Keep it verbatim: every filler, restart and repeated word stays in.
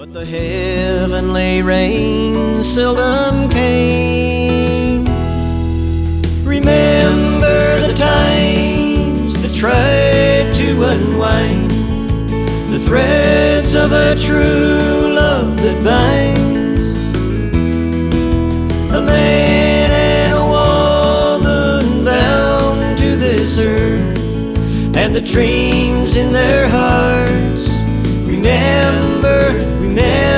But the heavenly rain seldom came. Remember the times that tried to unwind the threads of a true love that binds a man and a woman bound to this earth, and the dreams in their hearts. Remember, remember